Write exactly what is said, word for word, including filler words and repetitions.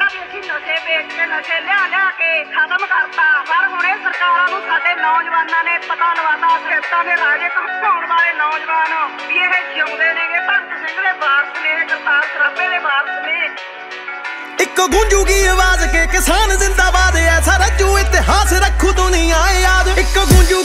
ਵੀ ਅਸੀਂ ਨਸ਼ੇ ਵੇਚ ਕੇ ਨਸ਼ੇ ਲਿਆ ਲਿਆ ਕੇ ਖਤਮ ਕਰਤਾ। ਪਰ ਹੁਣ ਇਹ ਸਰਕਾਰਾਂ ਨੂੰ ਸਾਡੇ ਨੌਜਵਾਨਾਂ ਨੇ ਪਤਾ ਲਵਾਤਾ, ਸਿਫਤਾਂ ਦੇ ਰਾਜੇ ਘੁੰਮਾਉਣ ਵਾਲੇ ਨੌਜਵਾਨ ਵੀ ਇਹ ਜਿਉਂਦੇ ਨੇਗੇ, ਭਗਤ ਸਿੰਘ ਦੇ ਵਾਰਸ ਨੇ, ਕਰਤਾਰ ਸਰਾਭੇ ਦੇ ਵਾਰਸ ਨੇ। ਇੱਕ ਗੂੰਜੂਗੀ ਆਵਾਜ਼ ਕੇ ਕਿਸਾਨ ਜ਼ਿੰਦਾਬਾਦ, ਐਸਾ ਰੱਜੂ ਇਤਿਹਾਸ ਰੱਖੂ ਦੁਨੀਆ ਯਾਦ। ਇੱਕ ਗੂੰਜੂ